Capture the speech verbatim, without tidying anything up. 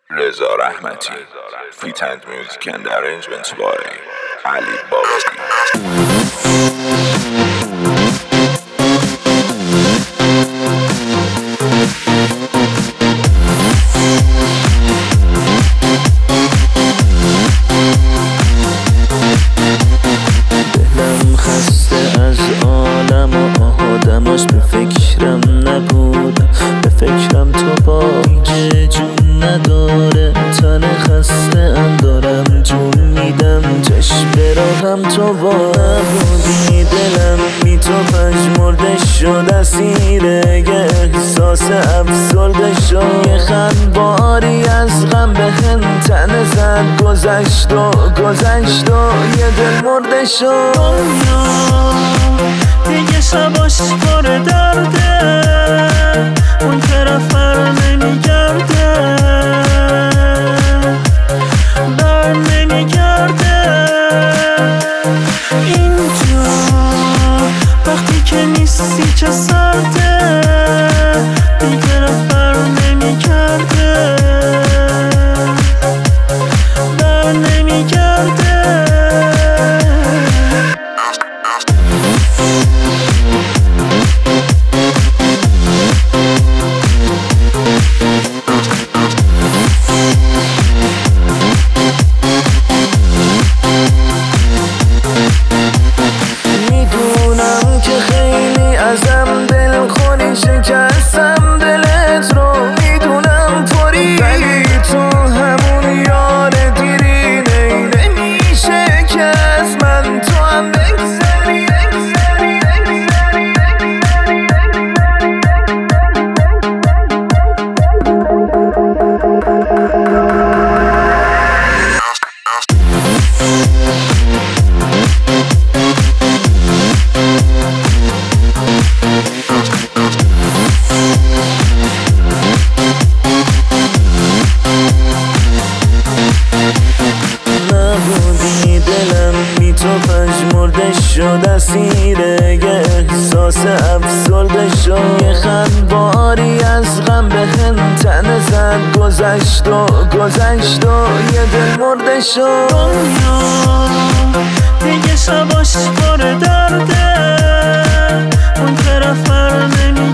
رضا رحمتی فیت اند میوزیک اند ارنجمنت بای علی بابی. دلم خسته از عالم و آدماش، به فکرم نبودم، به فکرم تو با دیگه جون نداره. تن خسته ام دارم جون میدم، چشم براهم تو با نبودی. دلم بی تو پژمرده شد، اسیر یه احساس افسرده شد. یه خند باری از غم به هم تنه زد، گذشت و گذشت و یه دل مرده شد. دنیا دیگه شباش پر درده، اون طرف بر نمیگرده، بر نمیگرده. اینجا وقتی که نیستی چه سرده، دیگه رفت بر نمیگرده، بر نمیگرده. میدونم که خیلی ازم دل خونی، شکستم دلت رو میدونم طوری، ولی تو همون یار دیری نی نمیشه که از من تو هم بگذری. نبودی دلم بی تو پژمرده شد، اسیر یه احساس افسرده شد. یه خند باری از غم به هم تنه زد، گذشت و گذشت و یه دل مرده شد. دنیا دیگه شباش پر درده، اون طرف بر نمیگرده،